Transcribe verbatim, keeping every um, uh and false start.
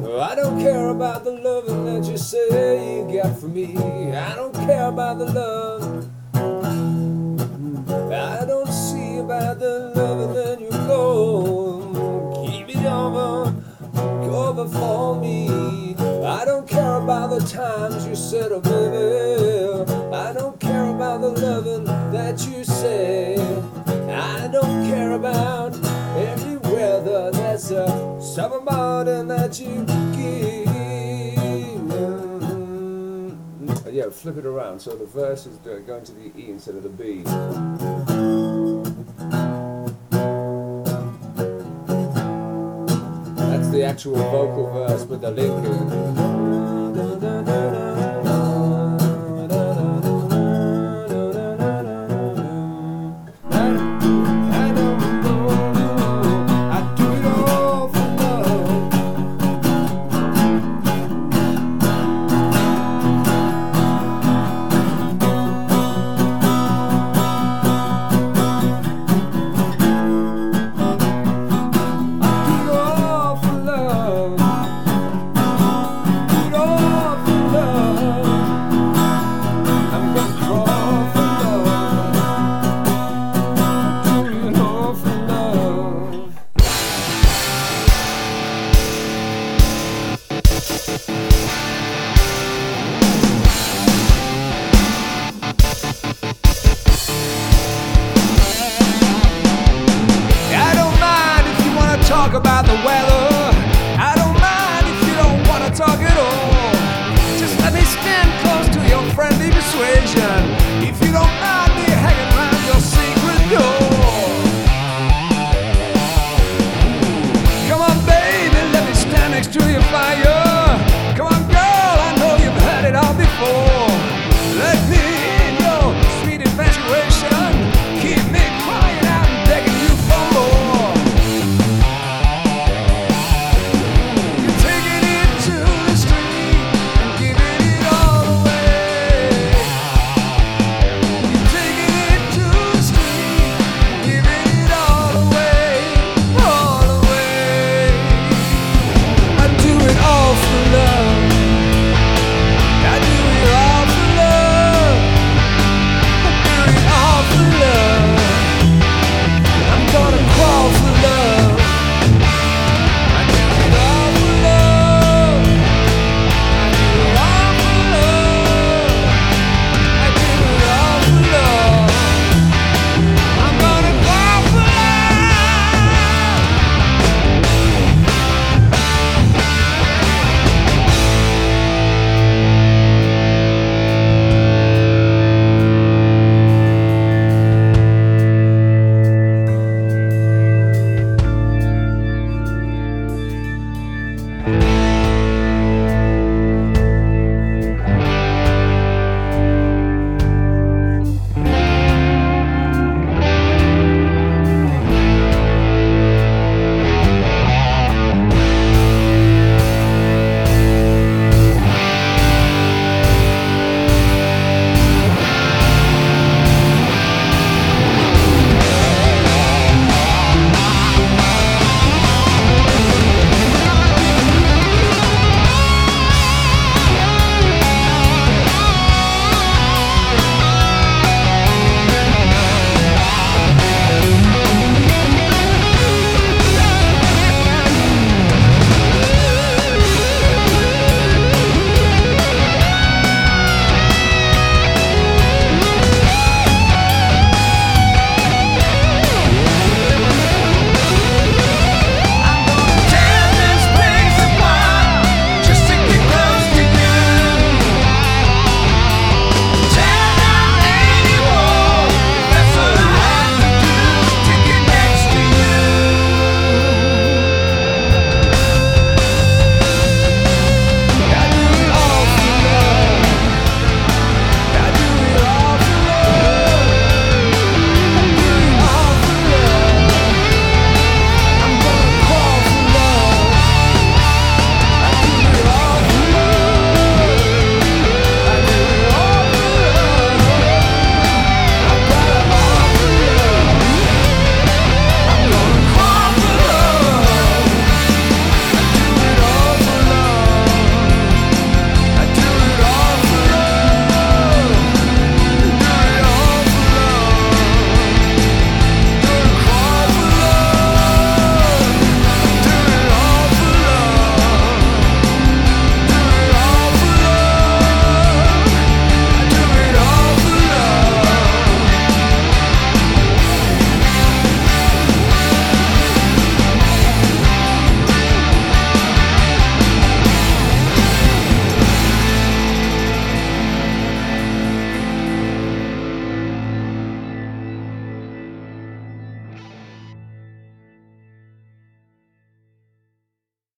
I don't care about the loving that you say you got for me. I don't care about the love. I don't see about the loving that you go. Keep it over, cover for me. I don't care about the times you said, oh baby. I don't care about the loving that you say. I don't care about every weather that's a summer morning that you give. Yeah, flip it around so the verse is going to the E instead of the B. That's the actual vocal verse with the link in. Talk about the weather. I don't mind if you don't want to talk at all. Just let me stand close to your friendly persuasion. If you don't mind me hanging around your secret door. Come on baby, let me stand next to your fire.